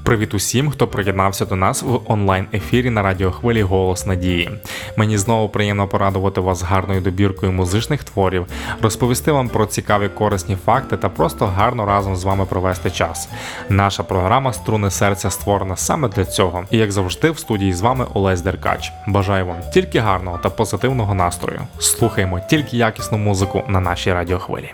Привіт усім, хто приєднався до нас в онлайн-ефірі на радіохвилі «Голос Надії». Мені знову приємно порадувати вас гарною добіркою музичних творів, розповісти вам про цікаві корисні факти та просто гарно разом з вами провести час. Наша програма «Струни серця» створена саме для цього. І як завжди, в студії з вами Олесь Деркач. Бажаю вам тільки гарного та позитивного настрою. Слухаємо тільки якісну музику на нашій радіохвилі.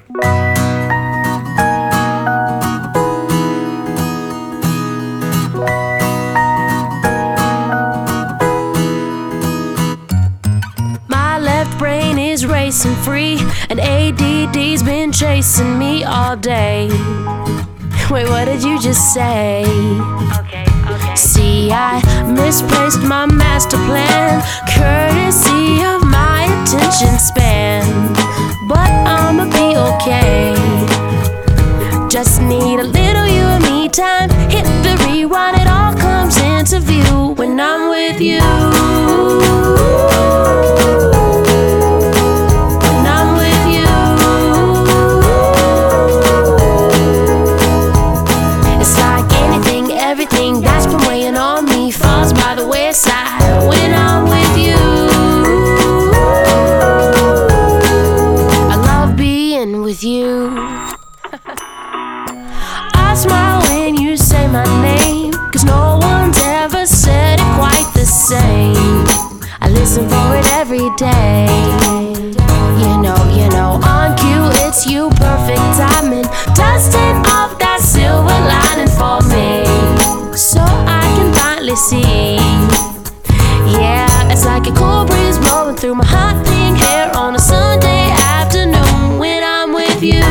Racing free, and ADD's been chasing me all day. Wait, what did you just say? Okay. See, I misplaced my master plan, courtesy of my attention span. But I'ma be okay. Just need a little you and me time. Hit the rewind, it all comes into view when I'm with you. When I'm with you, I love being with you. I smile when you say my name, 'cause no one's ever said it quite the same. I listen for it every day. You know, on cue it's you, perfect timing, dusting off that silver lining for me, so I can finally see. Yeah, it's like a cool breeze blowing through my hot pink hair on a Sunday afternoon when I'm with you.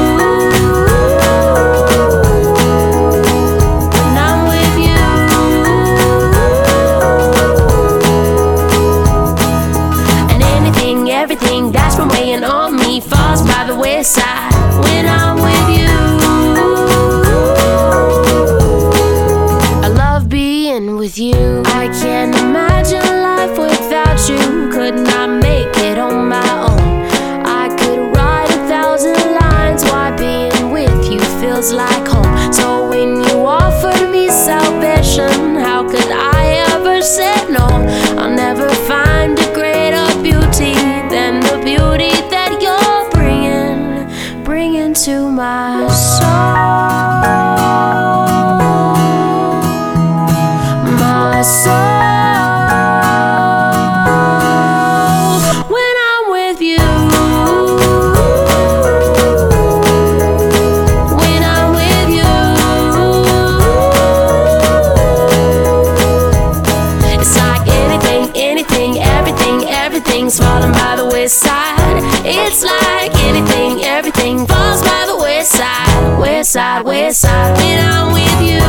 When I'm with you. And anything, everything that's been weighing on me falls by the wayside when I'm with you. I love being with you. I can't imagine life without you. Could not make it on my own. I could write 1,000 lines why being with you feels like home. So when you offered me salvation, how could I ever say no? I'll never find a greater beauty than the beauty that you're bringing to my soul. My soul. Falling by the wayside. It's like anything, everything falls by the wayside. Wayside when I'm with you.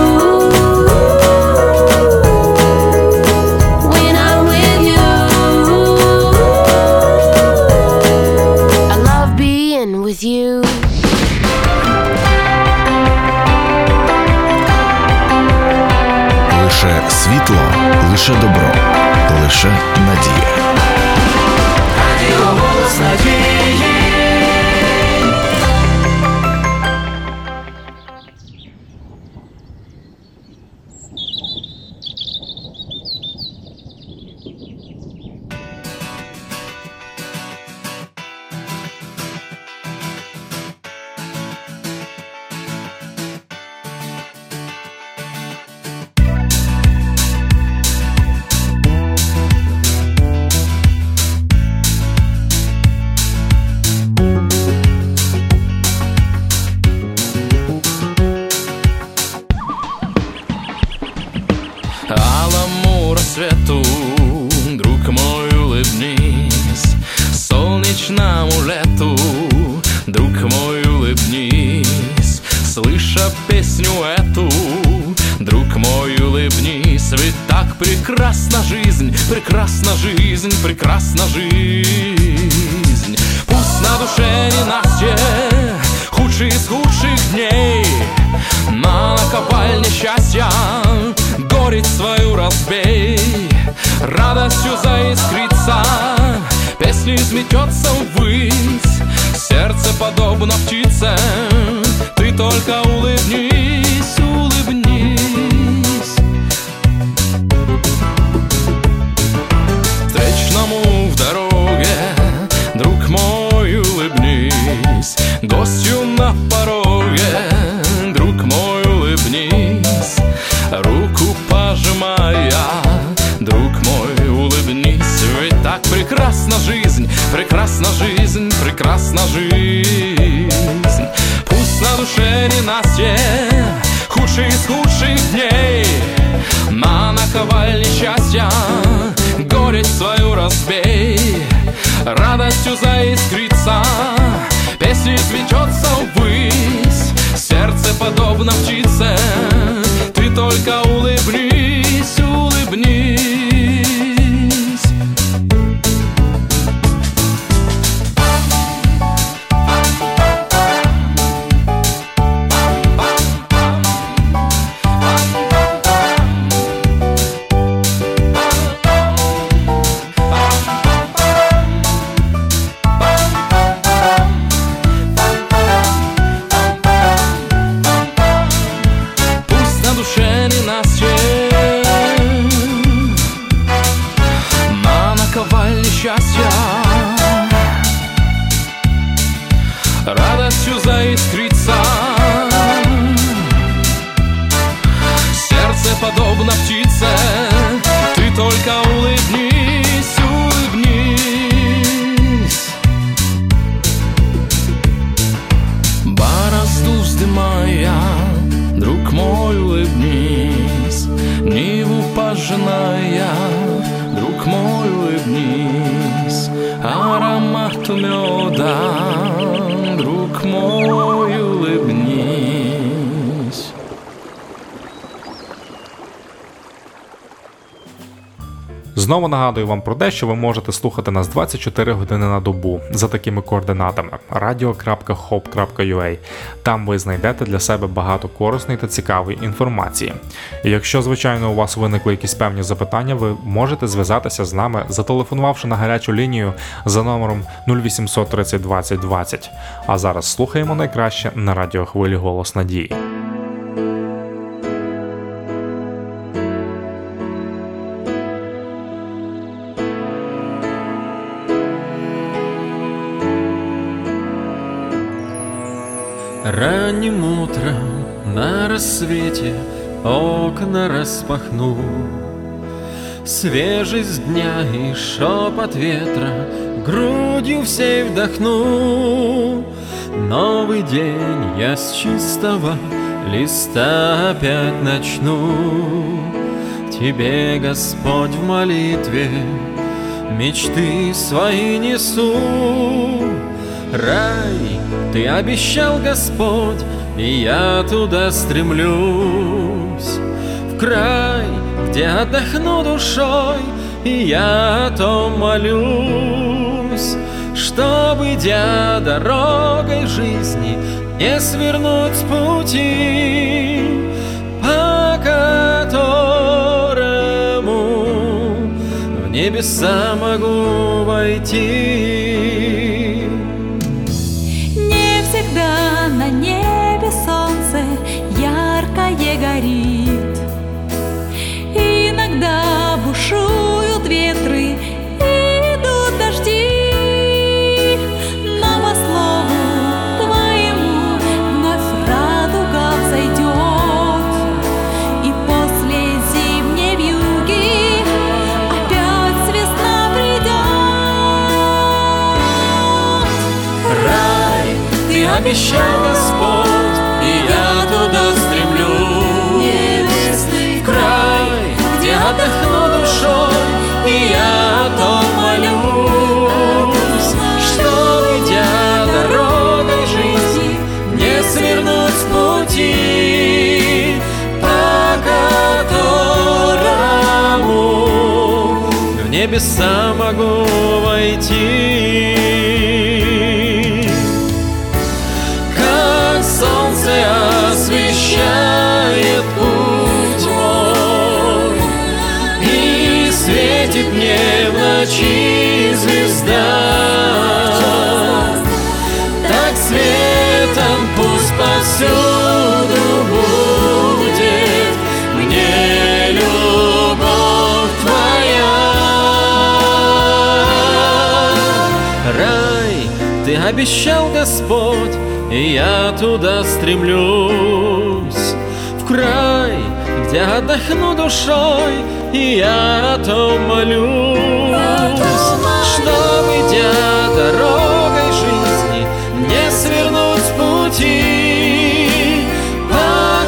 When I'm with you. I love being with you. Лише світло, лише добро, лише надія. Голос надії. Рассвету, друг мой, улыбнись, солнечному лету, друг мой, улыбнись, слыша песню эту, друг мой, улыбнись, ведь так прекрасна жизнь, прекрасна жизнь, прекрасна жизнь. Пусть на душе ненастье, худший из худших дней, на наковальне счастья горечь свою разбей, радостью заискрится, песней взметется ввысь, сердце подобно птице, ты только улыбнись, улыбнись. друг мой, улыбнись. Гостю на пороге, друг мой, улыбнись. Руку пожимая, друг мой, улыбнись. Ведь так прекрасна жизнь, прекрасна жизнь, прекрасна жизнь. Пусть на душе ненастье, худший из худших дней, на наковальне счастья горечь свою разбей. Радостью заискрится, песней свечется ввысь. Сердце подобно птице, ты только улыбнись, улыбнись. Радостью заискрится, сердце подобно птице, ты только улыбнись, улыбнись. Борозду вздымая, друг мой, улыбнись. Ниву пожиная, друг мой, улыбнись. Аромат меда, друг мой, улыбнись. Знову нагадую вам про те, що ви можете слухати нас 24 години на добу за такими координатами radio.hop.ua. Там ви знайдете для себе багато корисної та цікавої інформації. І якщо, звичайно, у вас виникли якісь певні запитання, ви можете зв'язатися з нами, зателефонувавши на гарячу лінію за номером 0800 30 20 20. А зараз слухаємо найкраще на радіохвилі «Голос Надії». Ранним утром на рассвете окна распахну. Свежесть дня и шепот ветра грудью всей вдохну. Новый день я с чистого листа опять начну. Тебе, Господь, в молитве мечты свои несу. Рай ты обещал, Господь, и я туда стремлюсь. В край, где отдохну душой, и я о том молюсь, чтобы, идя дорогой жизни, не свернуть с пути, по которому в небеса могу войти. Всегда на небе солнце яркое горит. Иногда бушуют ветры, идут дожди, но по слову твоему вновь радуга взойдет, и после зимней вьюги опять весна придет. Рай ты обещал, Господь, и я туда стремлюсь. Небесный край, где отдохну душой, и я о том молюсь, чтобы, идя дорогой жизни, не свернуть с пути, по которому в небеса могу войти. Освещает путь мой, и светит мне в ночи звезда. Так светом пусть повсюду будет мне любовь твоя. Ты обещал, Господь, и я туда стремлюсь, в край, где отдохну душой, и я о том молюсь, чтоб, идя дорогой жизни, не свернуть с пути, по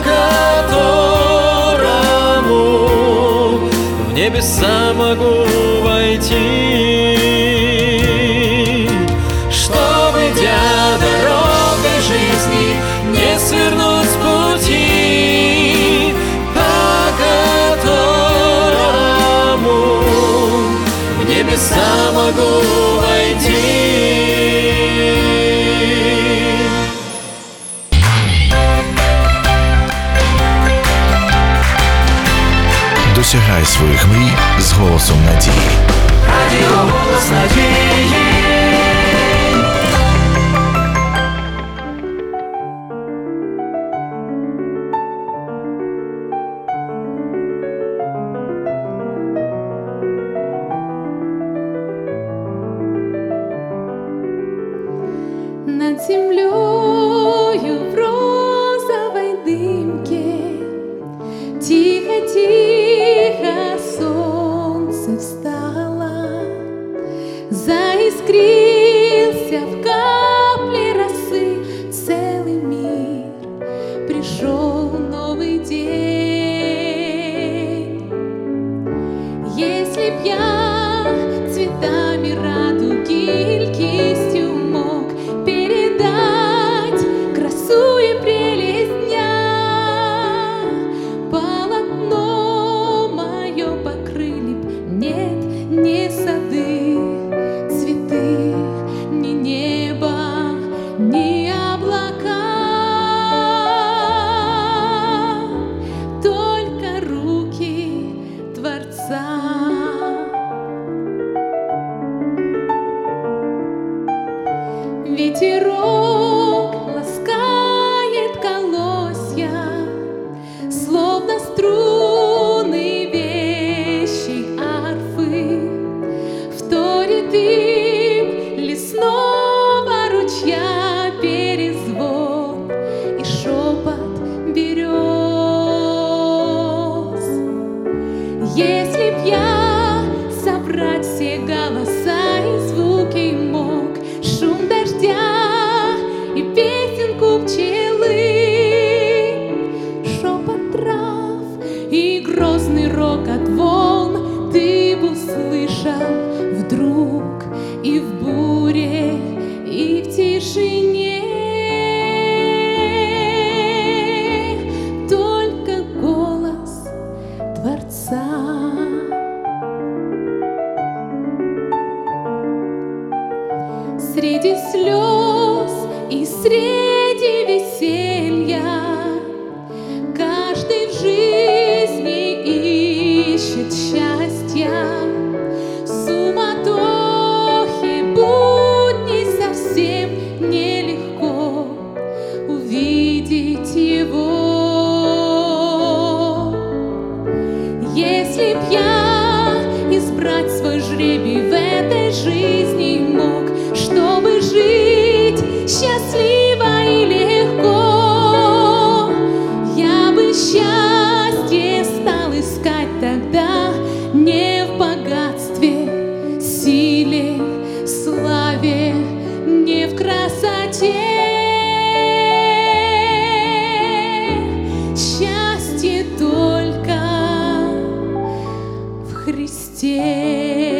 которому в небеса могу войти. Чтоб, идя дорогой жизни, не свернуть с пути, по которому в небеса могу войти. Досягай своїх мрій з голосом надії. Радіо «Голос надії». Над землею в розовой дымке тихо-тихо солнце встало, заискрился в капле росы целый мир, пришел новый день. Если б я цветами радуги или кистью мог передать красу и прелесть дня, полотно мое покрыли б, нет, не сады, цветы, ни небо, ни облака, только руки Творца. Ветерок ласкает колосья, словно струны вещей арфы, вторит им лесного ручья перезвон и шепот берез. Если б я собрать все голоса и звуки мог, шум дождя и песенку пчелы, шепот трав и грозный рокот волн, ты б услышал вдруг и в буре, и в тишине. Только голос Творца. Среди слез и среди веселья каждый в жизни ищет счастья. В суматохе будней совсем нелегко увидеть его. Если б я избрать свой жребий в этой жизни мог, чтобы жить счастливо и легко, я бы счастье стал искать тогда не в богатстве, силе, славе, не в красоте. Счастье только в Христе.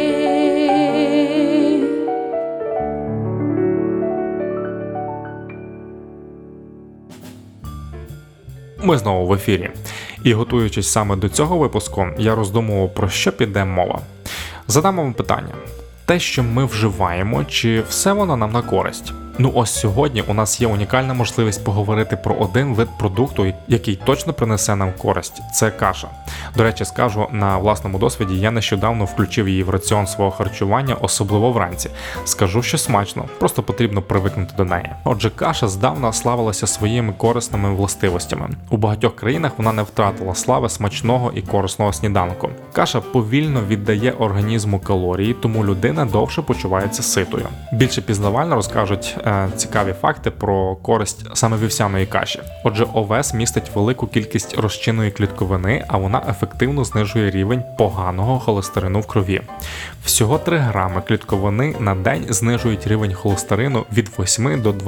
Ми знову в ефірі. І готуючись саме до цього випуску, я роздумував, про що піде мова. Задам вам питання. Те, що ми вживаємо, чи все воно нам на користь? Ну ось сьогодні у нас є унікальна можливість поговорити про один вид продукту, який точно принесе нам користь – це каша. До речі, скажу на власному досвіді, я нещодавно включив її в раціон свого харчування, особливо вранці. Скажу, що смачно, просто потрібно привикнути до неї. Отже, каша здавна славилася своїми корисними властивостями. У багатьох країнах вона не втратила слави смачного і корисного сніданку. Каша повільно віддає організму калорії, тому людина довше почувається ситою. Більше пізнавально розкажуть цікаві факти про користь саме вівсяної каші. Отже, овес містить велику кількість розчинної клітковини, а вона ефективно знижує рівень поганого холестерину в крові. Всього 3 грами клітковини на день знижують рівень холестерину від 8 до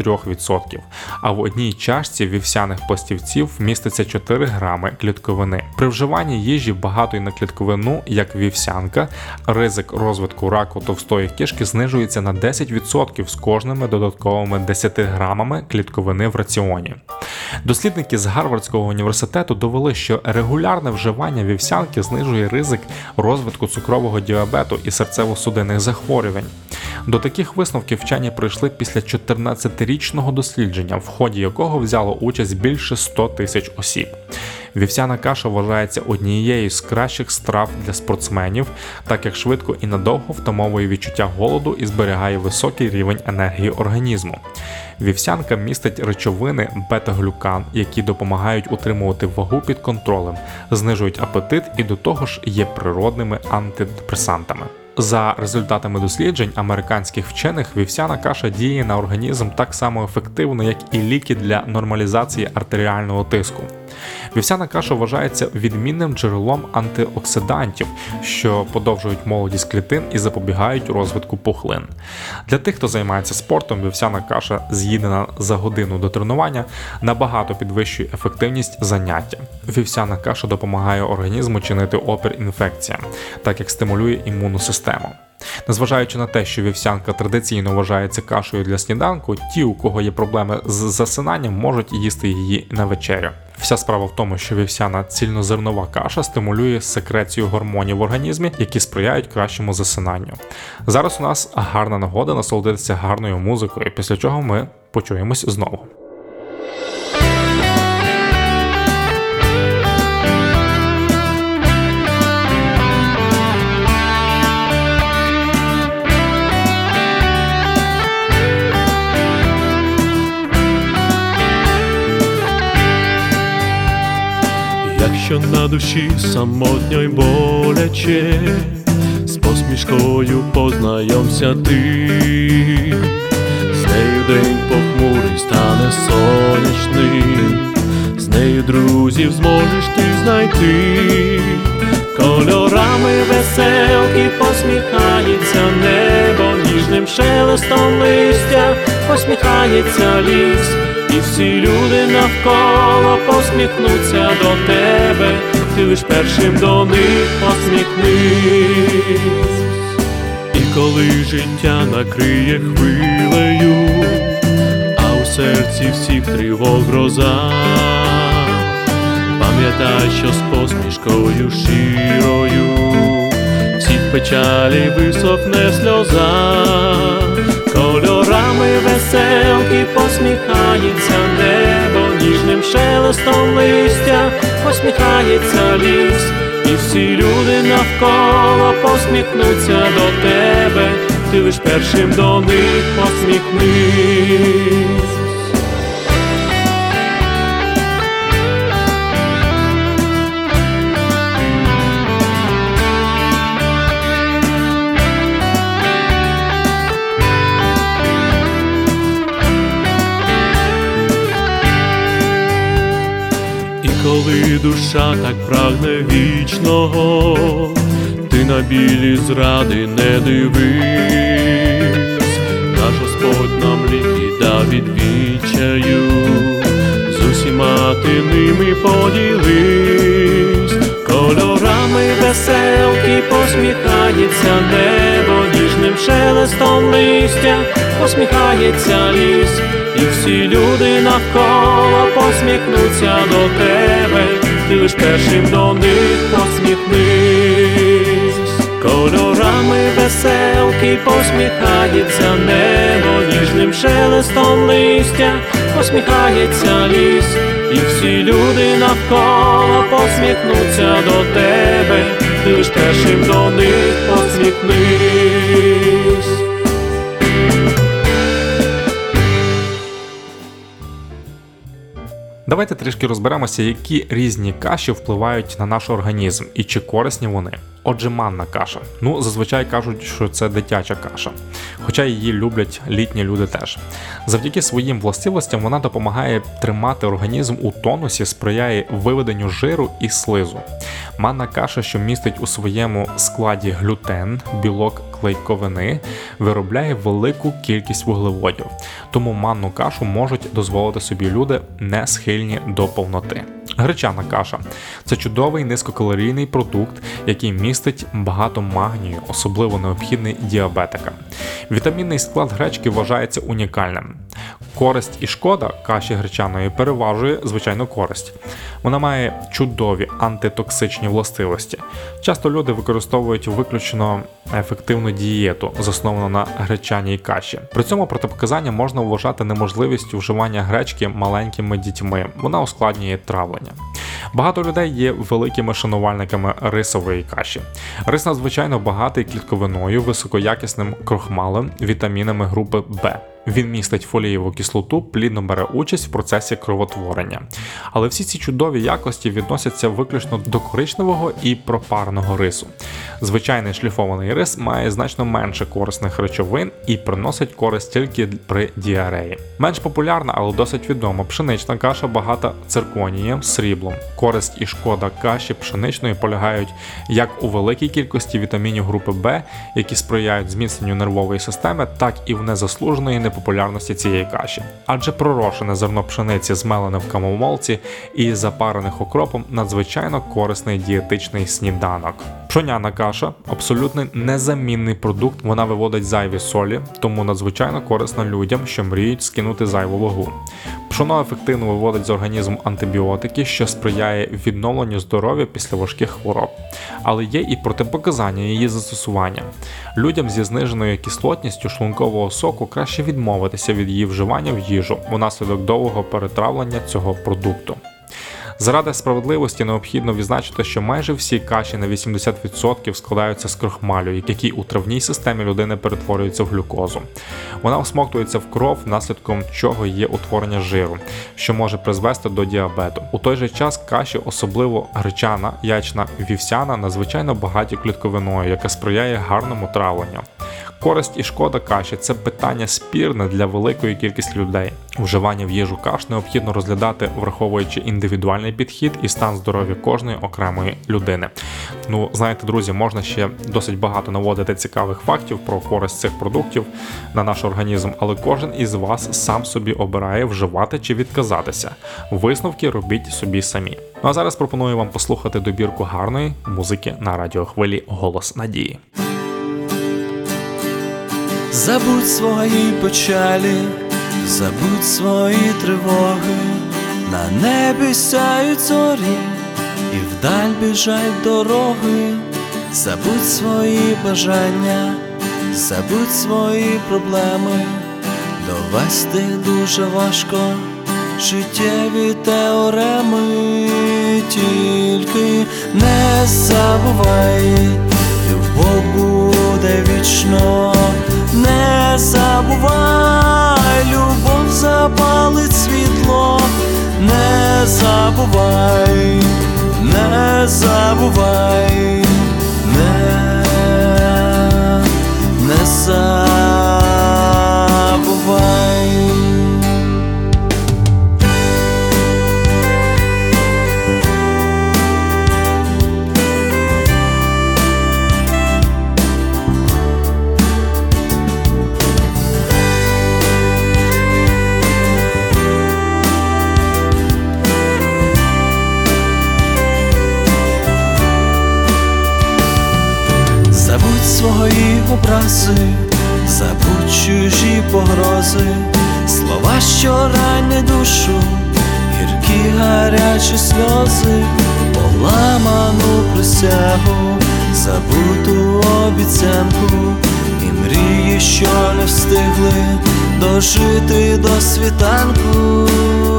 23%, а в одній чашці вівсяних пластівців міститься 4 грами клітковини. При вживанні їжі багатої на клітковину, як вівсянка, ризик розвитку раку товстої кишки знижується на 10% з кожними додатковими 10 грамами клітковини в раціоні. Дослідники з Гарвардського університету довели, що регулярне вживання вівсянки знижує ризик розвитку цукрового діабету і серцево-судинних захворювань. До таких висновків вчені прийшли після 14-річного дослідження, в ході якого взяло участь більше 100 тисяч осіб. Вівсяна каша вважається однією з кращих страв для спортсменів, так як швидко і надовго втамовує відчуття голоду і зберігає високий рівень енергії організму. Вівсянка містить речовини бета-глюкан, які допомагають утримувати вагу під контролем, знижують апетит і до того ж є природними антидепресантами. За результатами досліджень американських вчених, вівсяна каша діє на організм так само ефективно, як і ліки для нормалізації артеріального тиску. Вівсяна каша вважається відмінним джерелом антиоксидантів, що подовжують молодість клітин і запобігають розвитку пухлин. Для тих, хто займається спортом, вівсяна каша, з'їдена за годину до тренування, набагато підвищує ефективність заняття. Вівсяна каша допомагає організму чинити опір інфекціям, так як стимулює імунну систему. Незважаючи на те, що вівсянка традиційно вважається кашею для сніданку, ті, у кого є проблеми з засинанням, можуть їсти її на вечерю. Вся справа в тому, що вівсяна цільнозернова каша стимулює секрецію гормонів в організмі, які сприяють кращому засинанню. Зараз у нас гарна нагода насолодитися гарною музикою, після чого ми почуємось знову. Якщо на душі самотньо й боляче, з посмішкою познайомся ти, з нею день похмурий стане сонячним, з нею друзів зможеш ти знайти. Кольорами веселки посміхається небо, ніжним шелестом листя посміхається ліс. І всі люди навколо посміхнуться до тебе, ти лиш першим до них посміхнись. І коли життя накриє хвилею, а у серці всіх тривог гроза, пам'ятай, що з посмішкою щирою всіх печалі висохне сльоза. Кольорами веселки посміхається небо, ніжним шелестом листя посміхається ліс. І всі люди навколо посміхнуться до тебе, ти лиш першим до них посміхнись. Коли душа так прагне вічного, ти на білі зради не дивись, наш Господь нам ліки дав від відчаю, з усіма ти ними поділись. Кольорами веселки посміхається небо, ніжним шелестом листя посміхається ліс. І всі люди навколо посміхнуться до тебе, ти лиш першим до них посміхнись. кольорами веселки посміхається небо, ніжним шелестом листя посміхається ліс, і всі люди навколо посміхнуться до тебе, ти лиш першим до них посміхнись. Давайте трішки розберемося, які різні каші впливають на наш організм і чи корисні вони. Отже, манна каша. Зазвичай кажуть, що це дитяча каша, хоча її люблять літні люди теж. Завдяки своїм властивостям вона допомагає тримати організм у тонусі, сприяє виведенню жиру і слизу. Манна каша, що містить у своєму складі глютен, білок клейковини, виробляє велику кількість вуглеводів, тому манну кашу можуть дозволити собі люди, не схильні до повноти. Гречана каша – це чудовий низькокалорійний продукт, який містить багато магнію, особливо необхідний діабетикам. Вітамінний склад гречки вважається унікальним. Користь і шкода каші гречаної переважує, звичайно, користь. Вона має чудові антитоксичні властивості. Часто люди використовують виключно ефективну дієту, засновану на гречаній каші. При цьому протипоказання можна вважати неможливістю вживання гречки маленькими дітьми. Вона ускладнює травлення. Багато людей є великими шанувальниками рисової каші. Рис надзвичайно багатий клітковиною, високоякісним крохмалем, вітамінами групи В. Він містить фолієву кислоту, плідно бере участь в процесі кровотворення. Але всі ці чудові якості відносяться виключно до коричневого і пропареного рису. Звичайний шліфований рис має значно менше корисних речовин і приносить користь тільки при діареї. Менш популярна, але досить відома пшенична каша багата цирконієм, сріблом. Користь і шкода каші пшеничної полягають як у великій кількості вітамінів групи В, які сприяють зміцненню нервової системи, так і в незаслуженої непопулярності цієї каші. Адже пророшене зерно пшениці, змелене в камомолці і запарених окропом, надзвичайно корисний дієтичний сніданок. Пшоняна каша – абсолютно незамінний продукт, вона виводить зайві солі, тому надзвичайно корисна людям, що мріють скинути зайву вагу. Пшоно ефективно виводить з організму антибіотики, що сприяє відновленню здоров'я після важких хвороб. Але є і протипоказання її застосування. Людям зі зниженою кислотністю шлункового соку краще відмовитися від її вживання в їжу внаслідок довгого перетравлення цього продукту. Заради справедливості необхідно відзначити, що майже всі каші на 80% складаються з крохмалю, який у травній системі людини перетворюється в глюкозу. Вона всмоктується в кров, наслідком чого є утворення жиру, що може призвести до діабету. У той же час каші, особливо гречана, ячна, вівсяна, надзвичайно багаті клітковиною, яка сприяє гарному травленню. Користь і шкода каші – це питання спірне для великої кількості людей. Вживання в їжу каш необхідно розглядати, враховуючи індивідуальний підхід і стан здоров'я кожної окремої людини. Знаєте, друзі, можна ще досить багато наводити цікавих фактів про користь цих продуктів на наш організм, але кожен із вас сам собі обирає вживати чи відказатися. Висновки робіть собі самі. А зараз пропоную вам послухати добірку гарної музики на радіохвилі «Голос надії». Забудь свої печалі, забудь свої тривоги, на небі сяють зорі, і вдаль біжать дороги. Забудь свої бажання, забудь свої проблеми, довести дуже важко життєві теореми. Тільки не забувай, любов буде вічно. Не забувай, любов запалить світло. Не забувай, не забувай, не забувай. Свої образи, забудь чужі погрози, слова, що ранять душу, гіркі гарячі сльози, поламану присягу, забуту обіцянку і мрії, що не встигли дожити до світанку.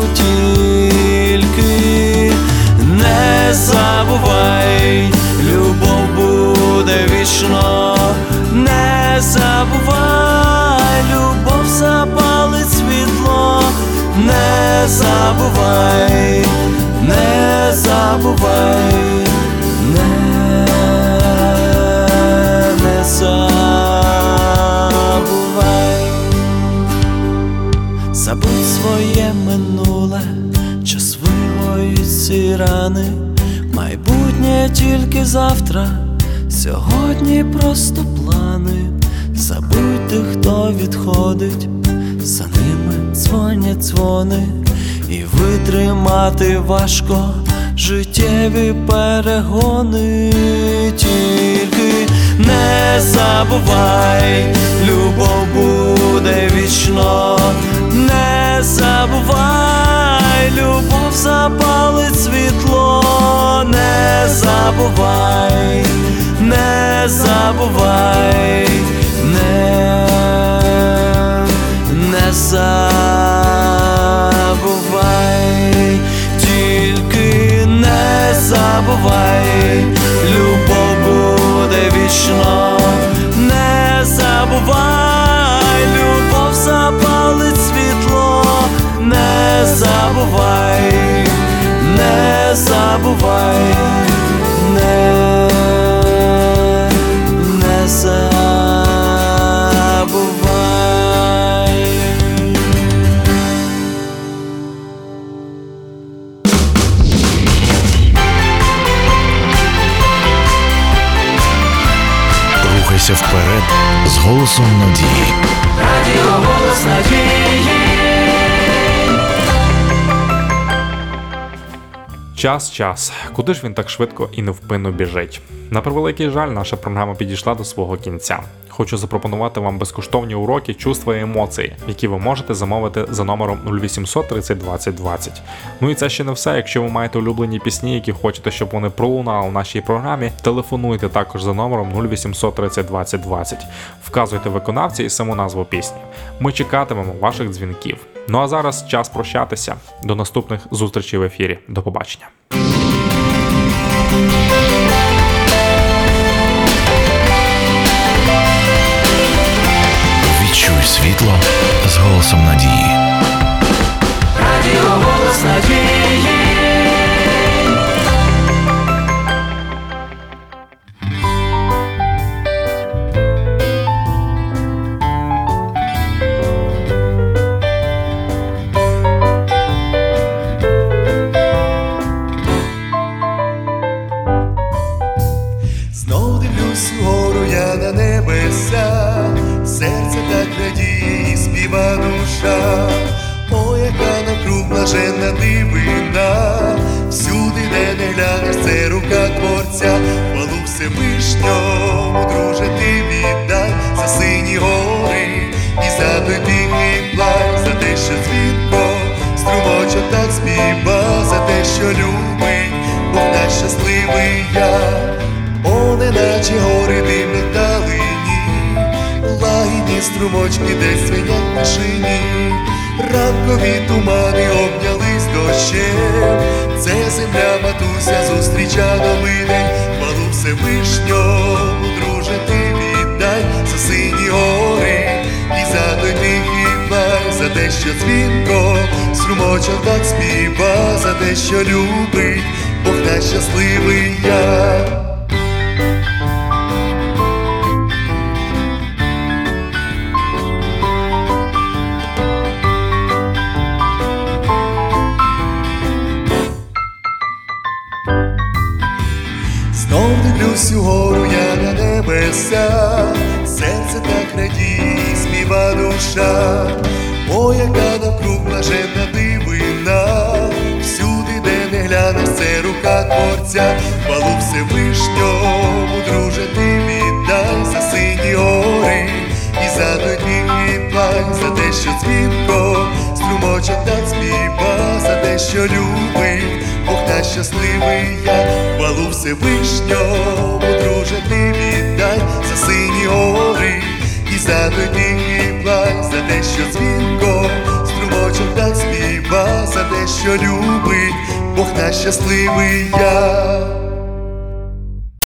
Тільки не забувай, любов буде вічно. Не забувай, любов запалить світло. Не забувай, не забувай, не забувай. Забудь своє минуле, час вигоїть ці рани. Майбутнє тільки завтра, сьогодні просто плани. Забудь тих, хто відходить, за ними дзвонять дзвони. І витримати важко життєві перегони. Тільки не забувай, любов буде вічно. Не забувай, любов запалить світло. Не забувай, не забувай, не забувай. Тільки не забувай, любов буде вічно. Не забувай, любов запалить світло. Не забувай, не забувай, не забувай. Рухайся вперед з голосом надії. Радіо «Голос надії». Час. Куди ж він так швидко і невпинно біжить? На превеликий жаль, наша програма підійшла до свого кінця. Хочу запропонувати вам безкоштовні уроки чувства і емоцій, які ви можете замовити за номером 0800 30 20 20. Ну і це ще не все. Якщо ви маєте улюблені пісні, які хочете, щоб вони пролунали в нашій програмі, телефонуйте також за номером 0800 30 20 20. Вказуйте виконавця і саму назву пісні. Ми чекатимемо ваших дзвінків. Ну а зараз час прощатися. До наступних зустрічей в ефірі. До побачення. Відчуй світло з голосом надії. Радіо «Голос надії». Знов дивлюсь вгору я на небеса, серце так радіє і співа душа. О, яка навкруг блаженна дивина, всюди, де не глянеш, це рука Творця. Хвалу Всевишньому, друже, ти віддай за сині гори і за той тихий плай, за те, що дзвінко струмочок так співа, за те, що любить Бог наш щасливий я. О, неначе гори дивні далині, лагідні струмочки десь свинять на шині. Ранкові тумани обнялись дощем, це земля матуся зустріча новий день. Хвалу Всевишньому, друже, ти віддай за сині гори і за той тихий плай, за те, що дзвінко струмочок так співа, за те, що любить Бог наш щасливий я. Знов дивлюсь угору я на небеса, серце так радіє і співа душа. О, яка навкруг блаженна дивина, всюди, де не глянеш, це рука Творця. Хвалу Всевишньому, друже, ти віддай за сині гори і за той тихий плай, за те, що дзвінко струмочок так співа, за те, те, що любить, Бог наш щасливий я. Хвалу Всевишнього, друже, ти віддай за сині гори і за той тихий плач, за те, що дзвінко струмочок так співа, за те, що любить, Бог наш щасливий я.